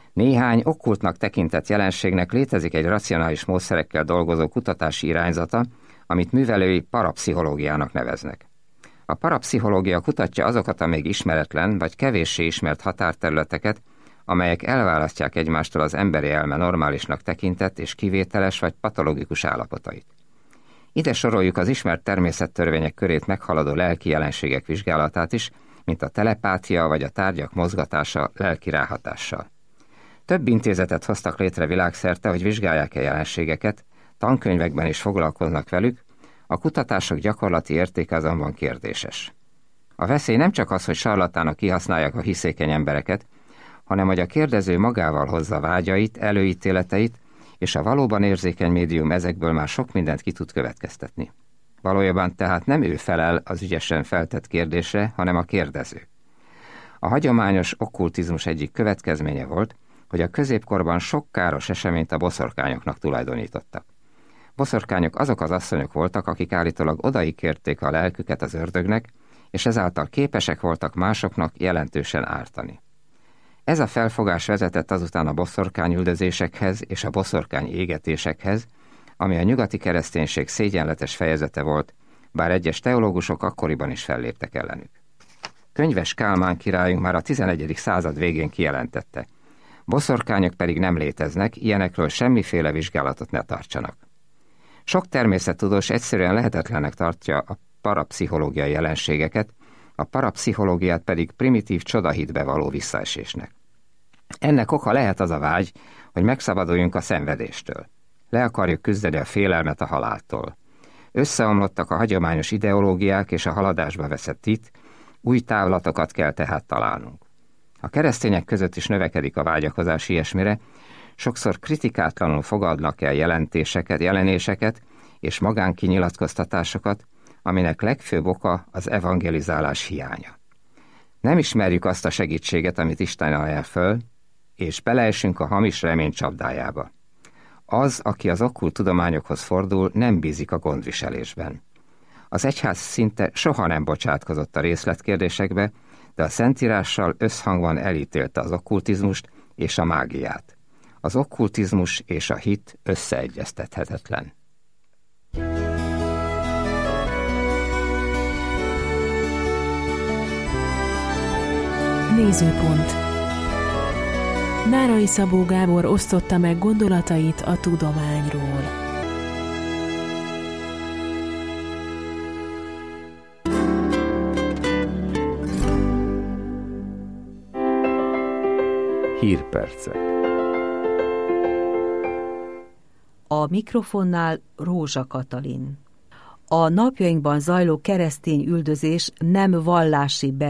Néhány okkultnak tekintett jelenségnek létezik egy racionális módszerekkel dolgozó kutatási irányzata, amit művelői parapszichológiának neveznek. A parapszichológia kutatja azokat a még ismeretlen vagy kevéssé ismert határterületeket, amelyek elválasztják egymástól az emberi elme normálisnak tekintett és kivételes vagy patológikus állapotait. Ide soroljuk az ismert természettörvények körét meghaladó lelki jelenségek vizsgálatát is, mint a telepátia vagy a tárgyak mozgatása lelki ráhatással. Több intézetet hoztak létre világszerte, hogy vizsgálják-e jelenségeket, tankönyvekben is foglalkoznak velük, a kutatások gyakorlati értéke azonban kérdéses. A veszély nem csak az, hogy sarlatánok kihasználják a hiszékeny embereket, hanem hogy a kérdező magával hozza vágyait, előítéleteit, és a valóban érzékeny médium ezekből már sok mindent ki tud következtetni. Valójában tehát nem ő felel az ügyesen feltett kérdésre, hanem a kérdező. A hagyományos okkultizmus egyik következménye volt, hogy a középkorban sok káros eseményt a boszorkányoknak tulajdonítottak. Boszorkányok azok az asszonyok voltak, akik állítólag odaígérték a lelküket az ördögnek, és ezáltal képesek voltak másoknak jelentősen ártani. Ez a felfogás vezetett azután a boszorkányüldözésekhez és a boszorkány égetésekhez, ami a nyugati kereszténység szégyenletes fejezete volt, bár egyes teológusok akkoriban is felléptek ellenük. Könyves Kálmán királyunk már a 11. század végén kijelentette, boszorkányok pedig nem léteznek, ilyenekről semmiféle vizsgálatot ne tartsanak. Sok természettudós egyszerűen lehetetlennek tartja a parapszichológiai jelenségeket, a parapszichológiát pedig primitív csodahitbe való visszaesésnek. Ennek oka lehet az a vágy, hogy megszabaduljunk a szenvedéstől. Le akarjuk küzdeni a félelmet a haláltól. Összeomlottak a hagyományos ideológiák és a haladásba veszett hit, új távlatokat kell tehát találnunk. A keresztények között is növekedik a vágyakozás ilyesmire, sokszor kritikátlanul fogadnak el jelenéseket és magánkinyilatkoztatásokat, aminek legfőbb oka az evangelizálás hiánya. Nem ismerjük azt a segítséget, amit Isten ajánl föl, és beleesünk a hamis remény csapdájába. Az, aki az okkult tudományokhoz fordul, nem bízik a gondviselésben. Az egyház szinte soha nem bocsátkozott a részletkérdésekbe, de a Szentírással összhangban elítélte az okkultizmust és a mágiát. Az okkultizmus és a hit összeegyeztethetetlen. Nézőpont. Nárai Szabó Gábor osztotta meg gondolatait a tudományról. Hírpercek. A mikrofonnál Rózsa Katalin. A napjainkban zajló keresztény üldözés nem vallási